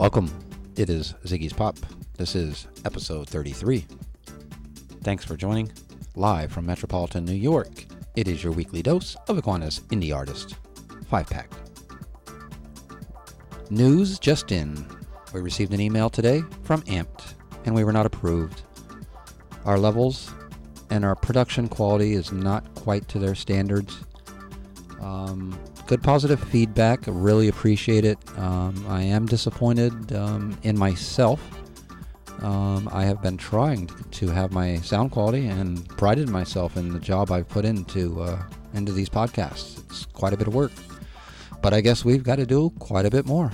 Welcome. It is Ziggy's Pop. This is episode 33. Thanks for joining. Live from Metropolitan New York, it is your weekly dose of Iguana's indie artist. 5-pack. News just in. We received an email today from Amped, and we were not approved. Our levels and our production quality is not quite to their standards. Good positive feedback. Really appreciate it. I am disappointed in myself. I have been trying to have my sound quality and prided myself in the job I've put into these podcasts. It's quite a bit of work, but I guess we've got to do quite a bit more.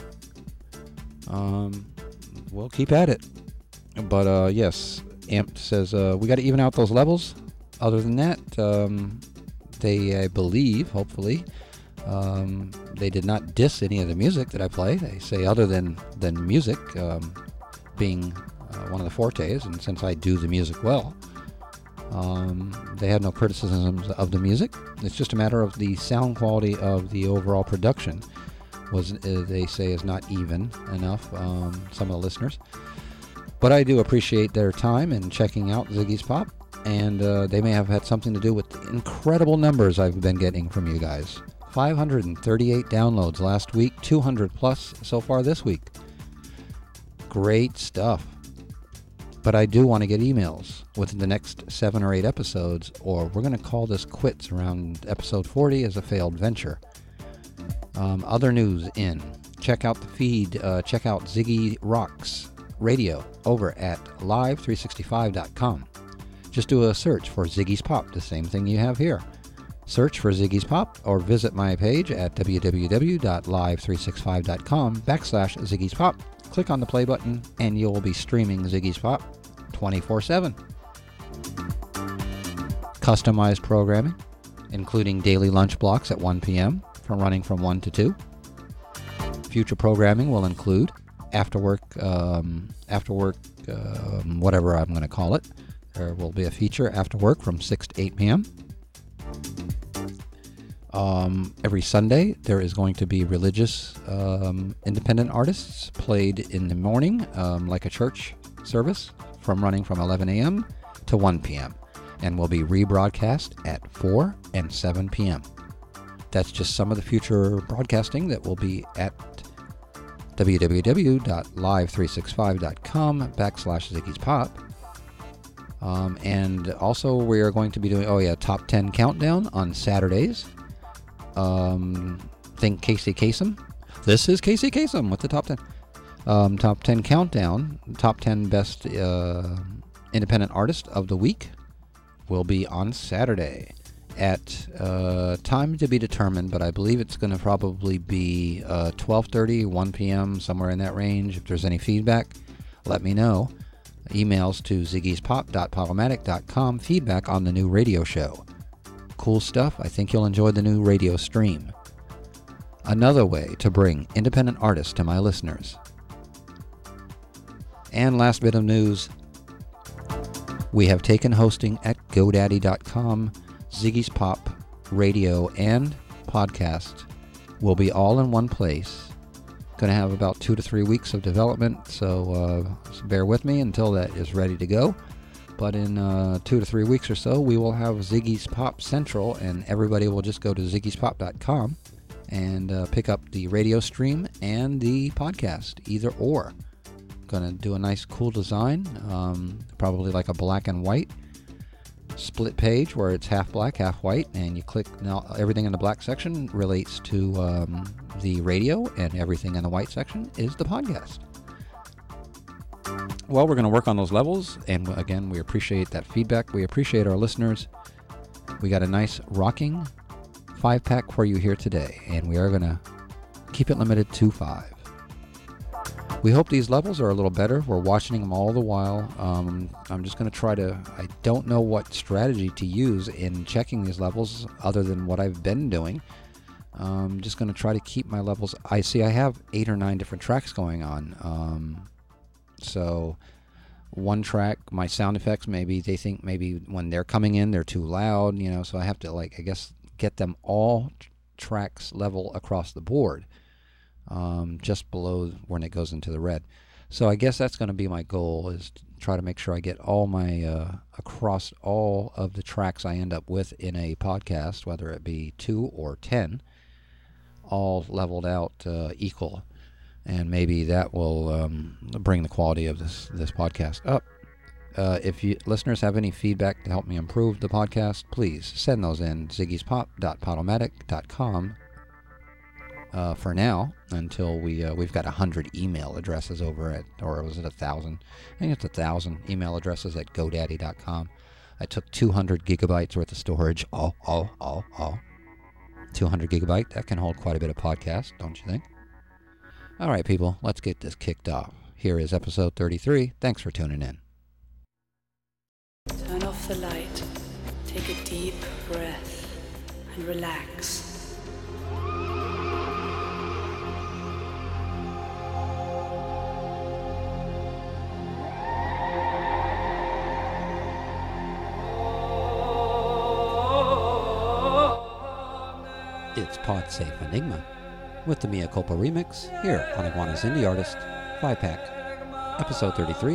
We'll keep at it. But yes, Amp says we got to even out those levels. Other than that, they, I believe, hopefully, they did not diss any of the music that I play. They say other than music being one of the fortes, and since I do the music well, they had no criticisms of the music. It's just a matter of the sound quality of the overall production was, they say, is not even enough, some of the listeners. But I do appreciate their time in checking out Ziggy's Pop, and they may have had something to do with the incredible numbers I've been getting from you guys. 538 downloads last week, 200 plus so far this week. Great stuff. But I do want to get emails within the next 7 or 8 episodes, or we're going to call this quits around episode 40 as a failed venture. Other news in. Check out the feed. Check out Ziggy Rocks Radio over at live365.com. Just do a search for Ziggy's Pop, the same thing you have here. Search for Ziggy's Pop or visit my page at www.live365.com/Ziggy's Pop. Click on the play button and you'll be streaming Ziggy's Pop 24/7. Customized programming, including daily lunch blocks at 1 p.m. from running from 1 to 2. Future programming will include after work, whatever I'm going to call it. There will be a feature after work from 6 to 8 p.m. Every Sunday, there is going to be religious independent artists played in the morning, like a church service, running from 11 a.m. to 1 p.m. and will be rebroadcast at 4 and 7 p.m. That's just some of the future broadcasting that will be at www.live365.com/Ziggy's Pop. And also we are going to be doing, Top 10 Countdown on Saturdays. Think Casey Kasem. This is Casey Kasem with the Top 10. Top 10 Countdown, Top 10 Best Independent Artist of the Week will be on Saturday at time to be determined, but I believe it's going to probably be 12:30, 1 p.m., somewhere in that range. If there's any feedback, let me know. Emails to ziggyspop.podomatic.com. Feedback on the new radio show. Cool stuff. I think you'll enjoy the new radio stream. Another way to bring independent artists to my listeners. And last bit of news. We have taken hosting at GoDaddy.com. Ziggy's Pop radio and podcast will be all in one place. Going to have about 2 to 3 weeks of development, so bear with me until that is ready to go. But in 2 to 3 weeks or so, we will have Ziggy's Pop Central, and everybody will just go to ziggyspop.com and pick up the radio stream and the podcast, either or. Going to do a nice cool design, probably like a black and white split page where it's half black, half white, and you click. Now everything in the black section relates to the radio, and everything in the white section is the podcast. Well, we're going to work on those levels, and again, we appreciate that feedback. We appreciate our listeners. We got a nice rocking 5-pack for you here today, and we are going to keep it limited to 5. We hope these levels are a little better. We're watching them all the while. I'm just going to try to, I don't know what strategy to use in checking these levels other than what I've been doing. I'm just going to try to keep my levels. I have 8 or 9 different tracks going on. So one track, my sound effects, maybe they think maybe when they're coming in, they're too loud, so I have to, get them all tracks level across the board. just below when it goes into the red. So I guess that's going to be my goal, is to try to make sure I get all my across all of the tracks I end up with in a podcast, whether it be 2 or 10, all leveled out equal. And maybe that will bring the quality of this podcast up. If you listeners have any feedback to help me improve the podcast, please send those in ziggyspop.podomatic.com for now, until we've got 100 email addresses over at, or was it 1,000? I think it's 1,000 email addresses at GoDaddy.com. I took 200 gigabytes worth of storage. 200 gigabyte, that can hold quite a bit of podcast, don't you think? All right, people, let's get this kicked off. Here is episode 33. Thanks for tuning in. Turn off the light, take a deep breath, and relax. It's PodSafe Enigma with the Mea Culpa remix here on Iguana's Indie Artist 5-Pack, episode 33.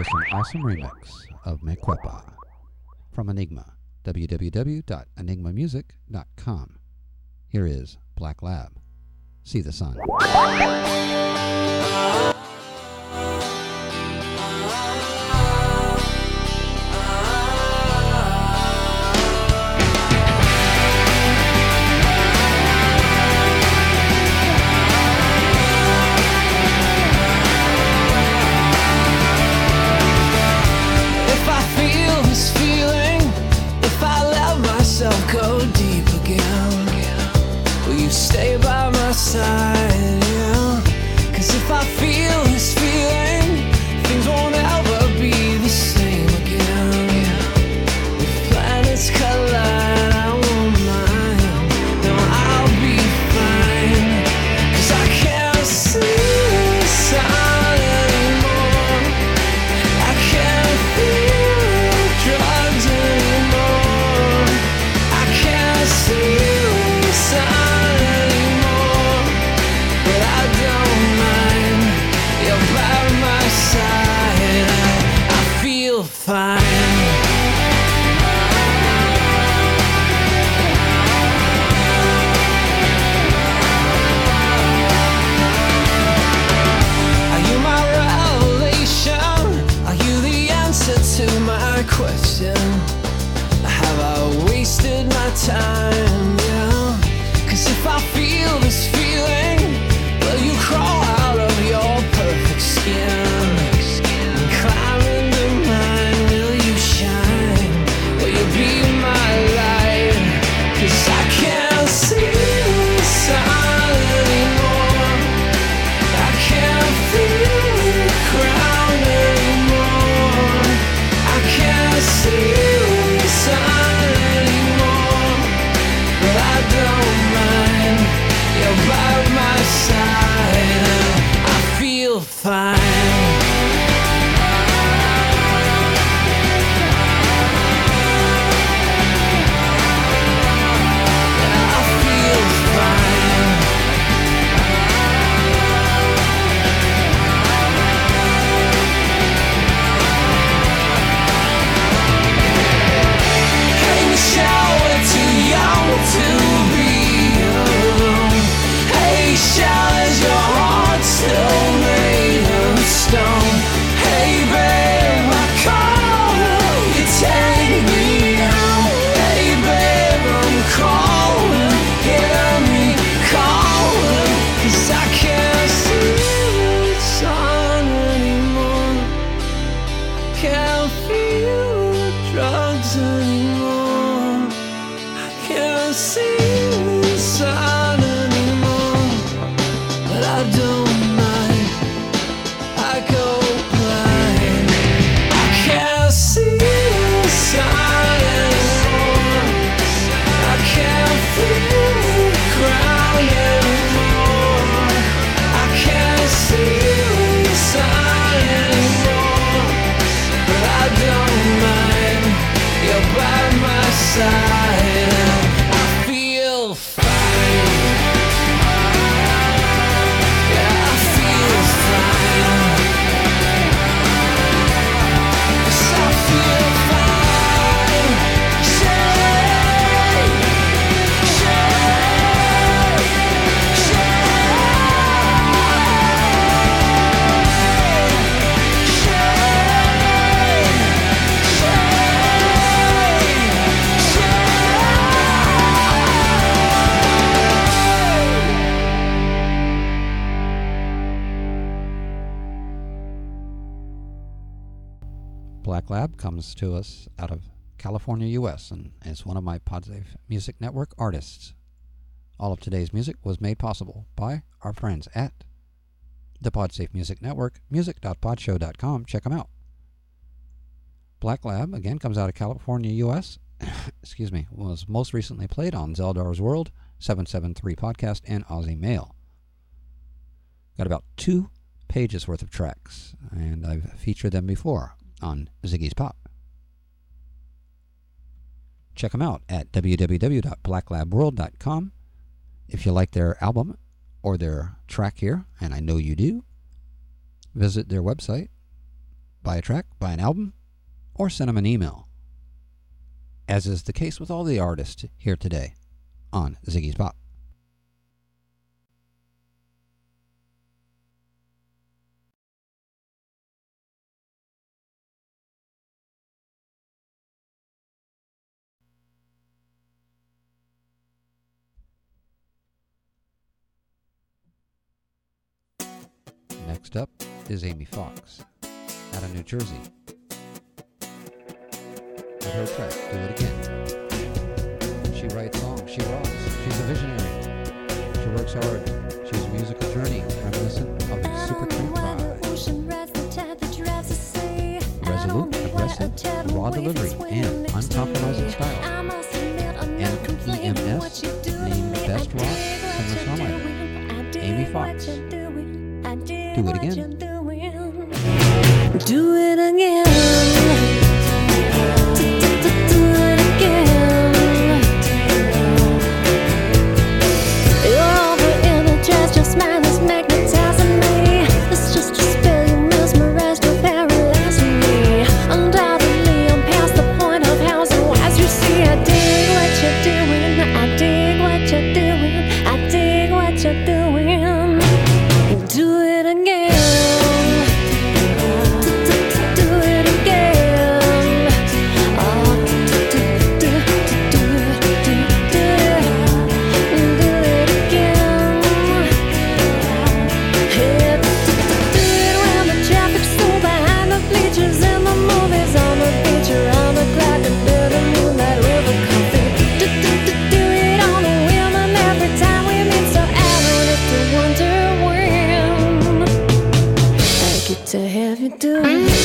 with an awesome remix of Mequepa from Enigma, www.enigmamusic.com. Here is Black Lab, See the Sun. Go deep again. Will you stay by my side? Yeah. 'Cause if I feel this feeling, things won't ever be the same again. If planets collide, I won't mind. No, I'll be fine. 'Cause I can't see the sun anymore. I can't feel drugs anymore. See the sun anymore, but I don't mind. You're by my side. I feel fine. Are you my revelation? Are you the answer to my question? Have I wasted my time, yeah? 'Cause if I feel this feeling, will you crawl out of your perfect skin and climb into mine? Will you shine? Will you be my light? 'Cause I can't see the sun anymore. I can't feel the ground anymore. I can't see the sun anymore, but I don't mind. You're by my side. I feel fine. I feel fine. Hey Michelle, we're too young to be alone. Hey Michelle, is your heart still made of stone? Hey babe, I call you, take me home. Hey babe, I'm calling, hear me calling. 'Cause I can't see the sun anymore. Can't feel the drugs anymore. I can't see the sun anymore, but I don't mind. I go blind. I can't see the sun anymore. I can't feel the ground anymore. I can't see the sun anymore, but I don't mind. You're by my side. I feel fine. Yeah, I feel fine. Yes, I feel fine. Shame, shame, Black Lab comes to us out of California, U.S., and is one of my Podsafe Music Network artists. All of today's music was made possible by our friends at the Podsafe Music Network, music.podshow.com. Check them out. Black Lab, again, comes out of California, U.S., excuse me, was most recently played on Zeldar's World, 773 Podcast, and Aussie Mail. Got about 2 pages worth of tracks, and I've featured them before on Ziggy's Pop. Check them out at www.blacklabworld.com. If you like their album or their track here, and I know you do, visit their website, buy a track, buy an album, or send them an email, as is the case with all the artists here today on Ziggy's Pop. Next up is Amy Fox out of New Jersey. With her track, Do It Again. She writes songs, she rocks, she's a visionary. She works hard, she's a musical journey reminiscent of the Supertramp vibe. Resolute, aggressive, raw delivery, and uncompromising style. And EMS named Best Rock Singer-Songwriter. Amy Fox. Do it again. Do it again. Do it again. You're over energized, your smile is magnetizing me. It's just a spell, you mesmerized, you're paralyzing me. Undoubtedly, I'm past the point of hows and whys. You see, I dig what you're doing. I dig what you're doing. I dig what you're doing. Do it again. Do it again. Oh, do it again. Hey, do it when the traffic's so behind the bleachers in the movies, on the beach or on the clock under the moonlight with a coffee. Do it on a whim, and every time we meet, so I don't have to wonder when I get to have you do it.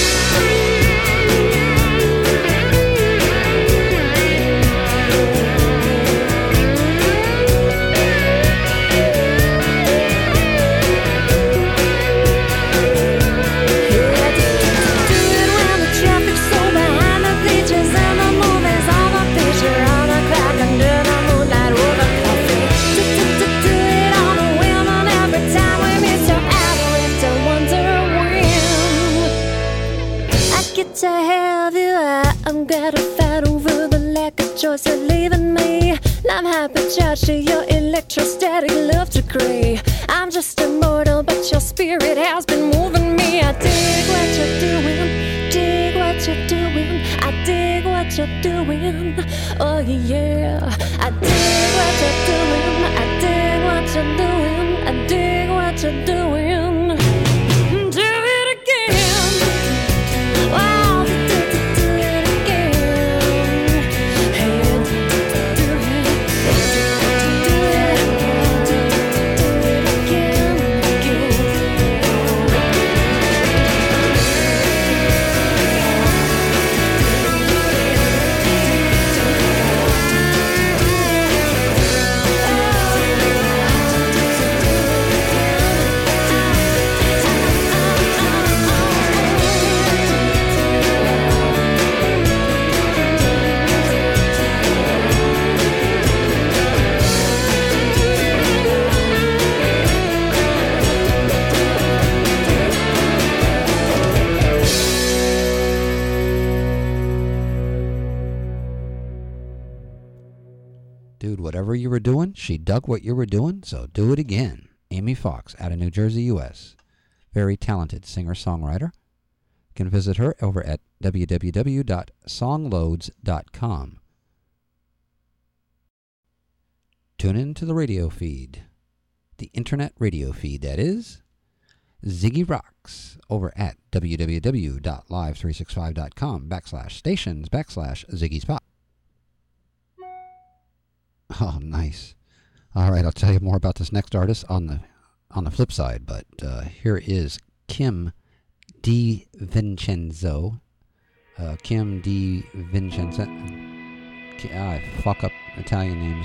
To have you, I'm gratified over the lack of choice of leaving me. I'm hypercharged to your electrostatic love degree. I'm just immortal, but your spirit has been moving me. I dig what you're doing, dig what you're doing. I dig what you're doing, oh yeah. I dig what you're doing, I dig what you're doing. I dig what you're doing. Do it again. Wow. Dude, whatever you were doing, she dug what you were doing, so do it again. Amy Fox out of New Jersey, U.S. Very talented singer-songwriter. You can visit her over at www.songloads.com. Tune in to the radio feed, the internet radio feed, that is. Ziggy Rocks over at www.live365.com/stations/Ziggy's Pop. Oh, nice. All right, I'll tell you more about this next artist on the flip side, but here is Kim DiVincenzo. Kim DiVincenzo. I fuck up Italian names.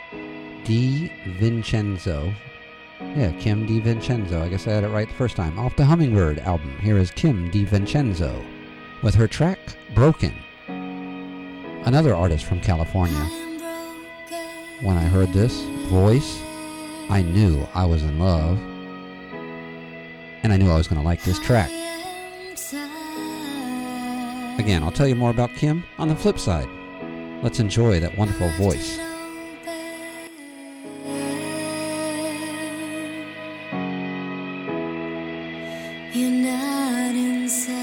DiVincenzo. Yeah, Kim DiVincenzo. I guess I had it right the first time. Off the Hummingbird album, here is Kim DiVincenzo with her track Broken. Another artist from California. When I heard this voice, I knew I was in love, and I knew I was going to like this track. Again, I'll tell you more about Kim on the flip side. Let's enjoy that wonderful voice. You're not inside.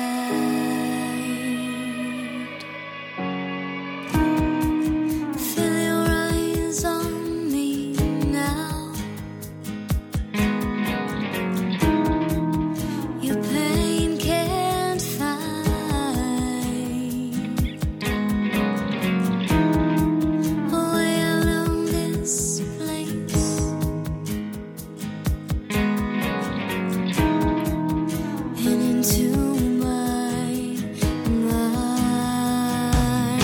Feel your eyes on me now. Your pain can't find a way out of this place. And into my mind.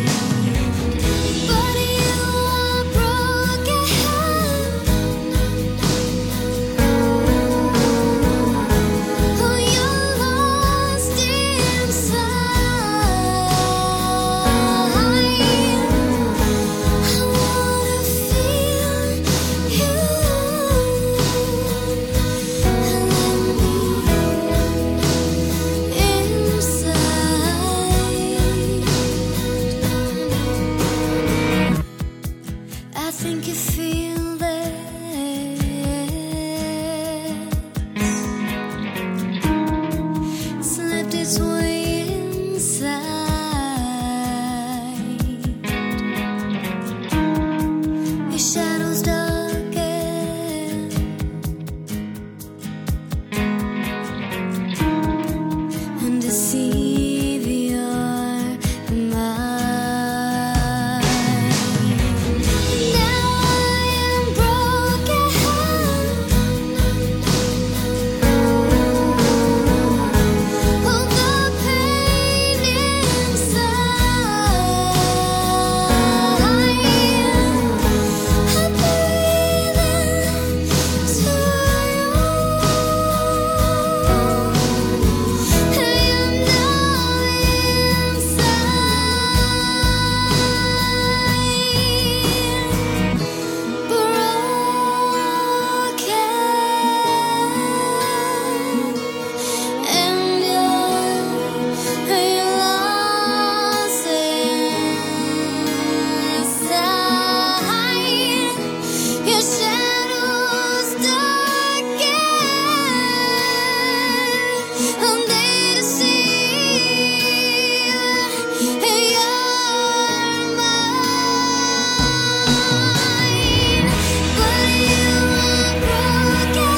But you are broken. Oh, you're lost inside. I wanna feel you. I think you feel this slipped its way inside. Your shadows darken and deceive your mind. Now I am broken. Oh, the pain inside. I breathe into you. I am now inside. Broken. And you're lost inside. Your shadows darken, and they deceive your mind. But you are broken.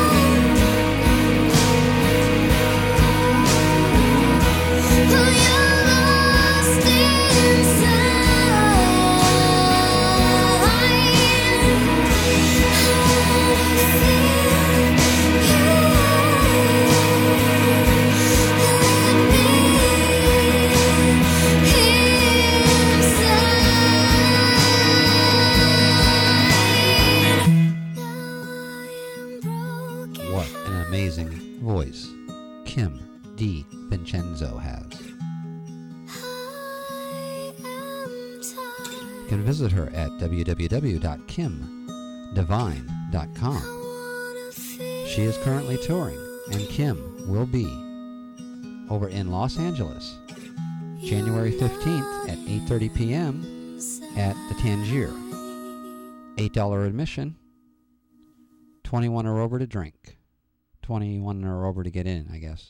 Oh, you're lost What an amazing voice Kim D. Vincenzo has. You can visit her at www.kimdivine.com. She is currently touring, and Kim will be over in Los Angeles, January 15th at 8:30 p.m. at the Tangier. $8 admission, 21 or over to drink, 21 or over to get in, I guess.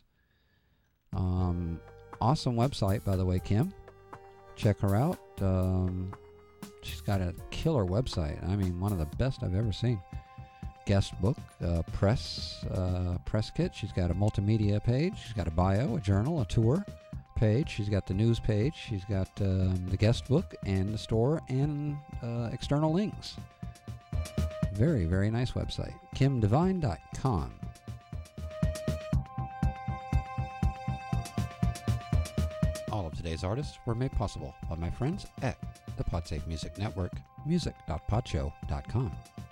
Awesome website, by the way, Kim. Check her out. She's got a killer website. I mean, one of the best I've ever seen. Guest book, press kit. She's got a multimedia page. She's got a bio, a journal, a tour page. She's got the news page. She's got the guest book and the store and external links. Very, very nice website. KimDivine.com. All of today's artists were made possible by my friends at the Podsafe Music Network, music.podshow.com.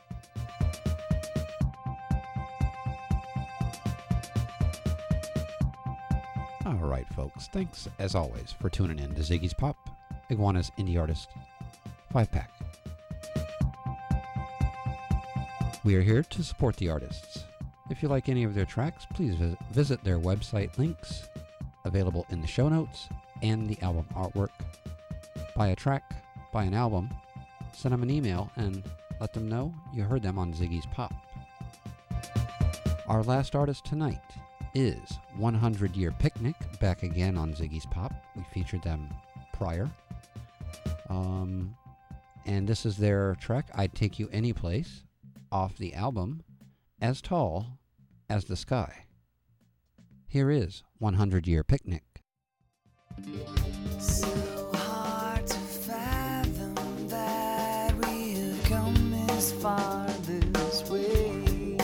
All right, folks. Thanks, as always, for tuning in to Ziggy's Pop, Iguana's Indie Artist 5-Pack. We are here to support the artists. If you like any of their tracks, please visit their website links available in the show notes and the album artwork. Buy a track, buy an album, send them an email, and let them know you heard them on Ziggy's Pop. Our last artist tonight is 100 Year Picnic, back again on Ziggy's Pop. We featured them prior. And this is their track, I'd Take You Anyplace, off the album As Tall as the Sky. Here is 100 Year Picnic. So hard to fathom that we have come this far this way.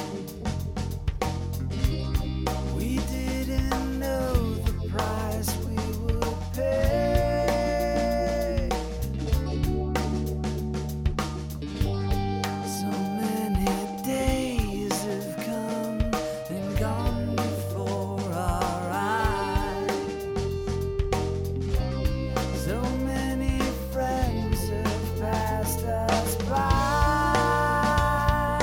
We didn't know the price we would pay. So many days have come and gone before our eyes. So many friends have passed us by,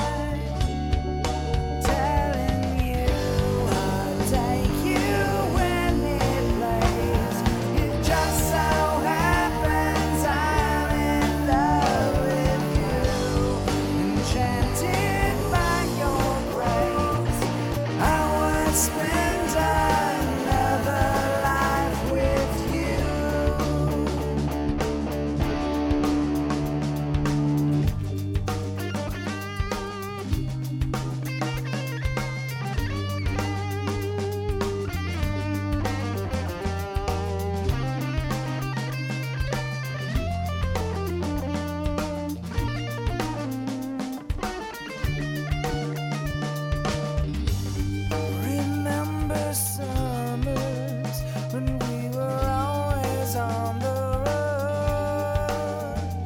telling you I'll take you any place. It just so happens I'm in love with you, enchanted by your grace. I would spend another life with you. Remember summers when we were always on the road.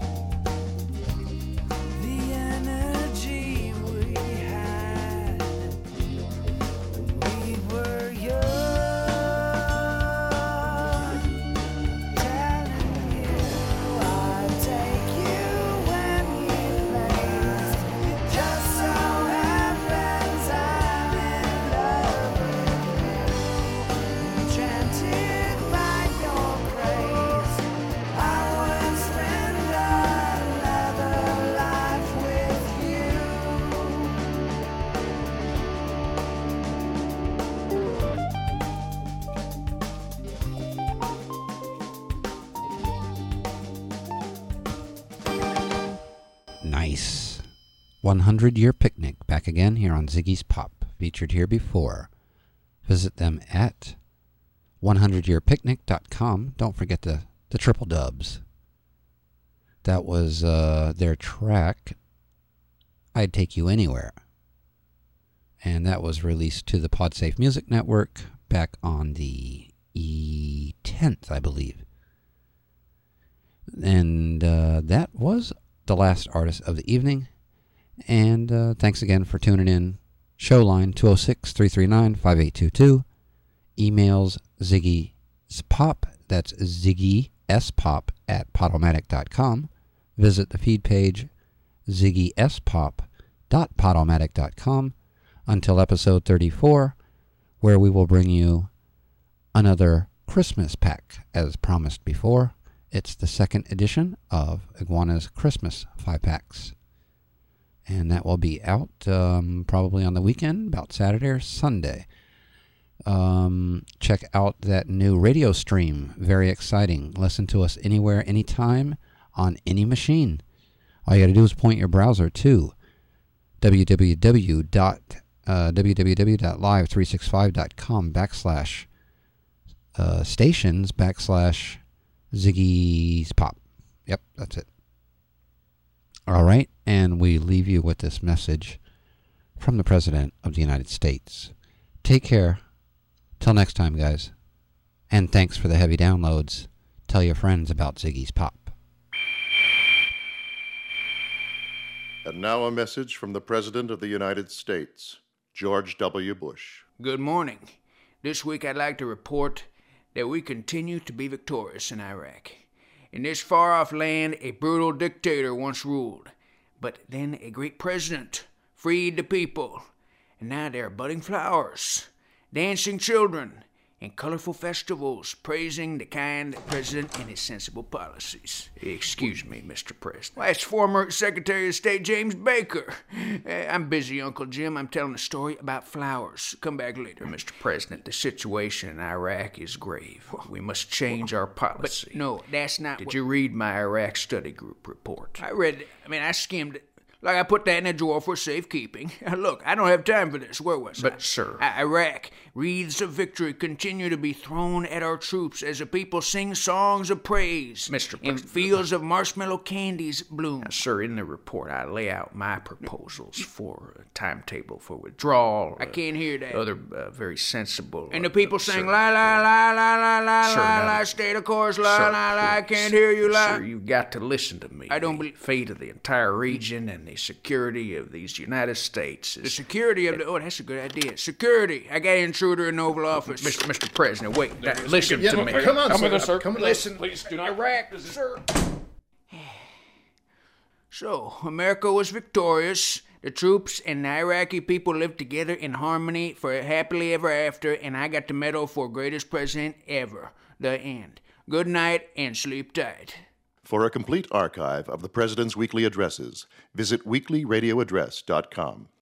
The energy we had when we were young. Telling you I'd take you any place. It just so happens I'm in love with you, enchanted by your grace. I would spend another life with you. Nice. 100 Year Picnic, back again here on Ziggy's Pop. Featured here before. Visit them at 100yearpicnic.com. Don't forget the triple dubs. That was their track, I'd Take You Anywhere. And that was released to the PodSafe Music Network back on the 10th, I believe. And that was the last artist of the evening. And thanks again for tuning in. Show line 206-339-5822. Emails Ziggy's Pop, that's ZiggySpop@podomatic.com. Visit the feed page ZiggySpop.podomatic.com until episode 34, where we will bring you another Christmas pack as promised before. It's the second edition of Iguana's Christmas 5-packs. And that will be out probably on the weekend, about Saturday or Sunday. Check out that new radio stream. Very exciting. Listen to us anywhere, anytime, on any machine. All you got to do is point your browser to www.live365.com/stations/Ziggy's Pop. Yep, that's it. All right, and we leave you with this message from the President of the United States. Take care. Till next time, guys. And thanks for the heavy downloads. Tell your friends about Ziggy's Pop. And now a message from the President of the United States, George W. Bush. Good morning. This week I'd like to report that we continue to be victorious in Iraq. In this far-off land, a brutal dictator once ruled, but then a great president freed the people, and now there are budding flowers, dancing children, and colorful festivals praising the kind president and his sensible policies. Excuse me, Mr. President. Well, that's former Secretary of State James Baker. I'm busy, Uncle Jim. I'm telling a story about flowers. Come back later, Mr. President. The situation in Iraq is grave. We must change our policy. But no, that's not. Did you read my Iraq study group report? I read it. I skimmed it. Like I put that in a drawer for safekeeping. Look, I don't have time for this. Where was I? But, sir... Iraq, wreaths of victory continue to be thrown at our troops as the people sing songs of praise. Mr. And fields of marshmallow candies bloom. Now, sir, in the report, I lay out my proposals for a timetable for withdrawal. I can't hear that. Other very sensible... And the people sing, la, la, la, la, la, la, sir, la, la, stay the chorus, la, sir, la, la, I can't hear you, la. Sir, you've got to listen to me. I don't believe... The fate of the entire region and the security of these United States is... The security of the... Oh, that's a good idea. Security. I got an intruder in the Oval Office. Mr. President, wait. Listen to me. Come on, sir. sir. Come listen. Please do not... Iraq, sir. So, America was victorious. The troops and the Iraqi people lived together in harmony for happily ever after, and I got the medal for greatest president ever. The end. Good night and sleep tight. For a complete archive of the President's weekly addresses, visit weeklyradioaddress.com.